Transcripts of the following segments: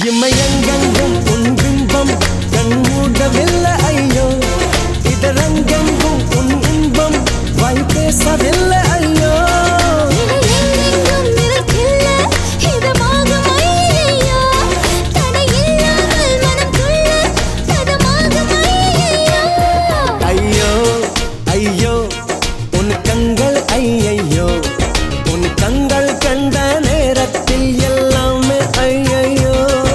இமையங்கெங்கும் உன் பிம்பம் கண்மூடவில்லை ஐயோ இதரங்கெங்கும் உன் இன்பம் வாய் பேசவில்லை ஐயோ ஐயோ ஐயோ உன் கண்கள் ஐயையோ உன் கண்கள் கண்ட நேரத்தில் எல்லாமே ஐயையோ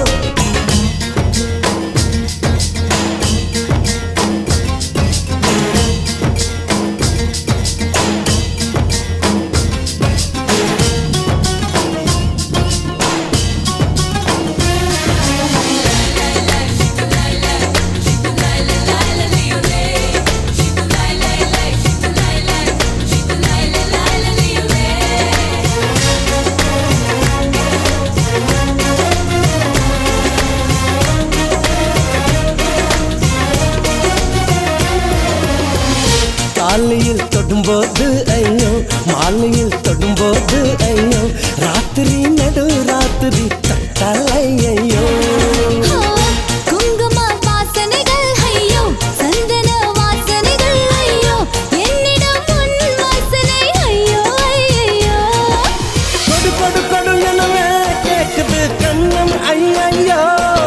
காலையில் தொடும்போது ஐயோ மாலையில் தொடும்போது ஐயோ ராத்திரி நடு ராத்திரி தட்டால் ஐயோ குங்கும வாசனைகள் ஐயோ சந்தன வாசனைகள் ஐயோ என்னிடம் உன் வாசனை ஐயோ ஐயோ கொடு கொடு கொடு எனவே கேட்குது கண்ணம் ஐயோ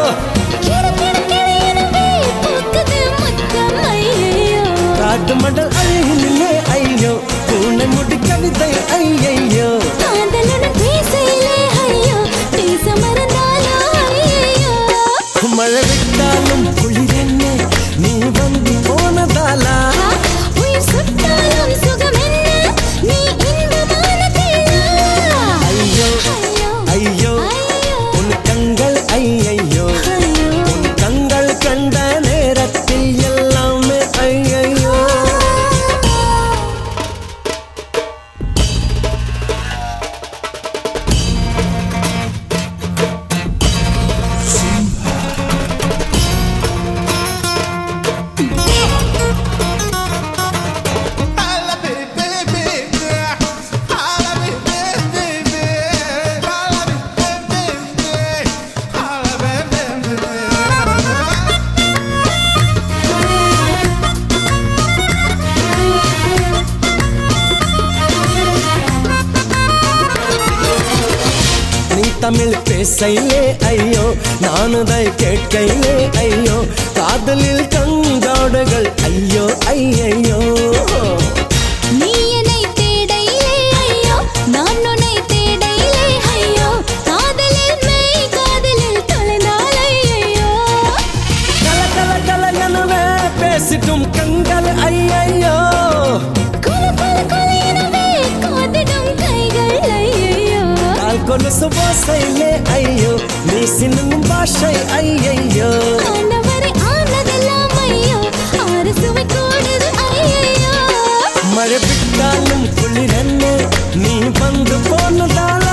காட்டு மடல் அழகிலே ஐயோ பூனை முடி கவிதை ஐயோ காதலுடன் பேசையிலே ஐயோ பேச மறந்தாலோ ஐயோ மழை விட்டாலும் குளிர் என்ன நீ வந்து போனதாலா உயிர் சுட்டாலும் சுகம் என்ன நீ இன்பமான பிள்ளை ஐயோ ஐயோ உன் கண்கள் ஐயையோ உன் கண்கள் கண்ட நேரத்தில் எல்லாமே ஐயையோ தமிழ் பேசையிலே ஐயோ நானுதை கேட்கையிலே ஐயோ காதலில் கண்காடுகள் ஐயோ ஐயோ நீ என்னை தேடையிலே ஐயோ நான் உன்னை தேடையிலே ஐயோ காதலில் மெய் காதலில் தொலைந்தால் ஐயோ கல கல கல எனவே பேசிட்டும் கண்கள் ஐயோ கொல கொல கொல எனவே காதிடும் கைகள் ஐயோ கால் கொலுசு ஓசையிலே ஐயோ நீ சின்னும் பாஷை ஐயோ ஆனவரை ஆனதெல்லாம் ஐயோ ஆறு சுவை கூடுது ஐயோ மழை விட்டாலும் குளிர் என்ன நீ வந்து போனதால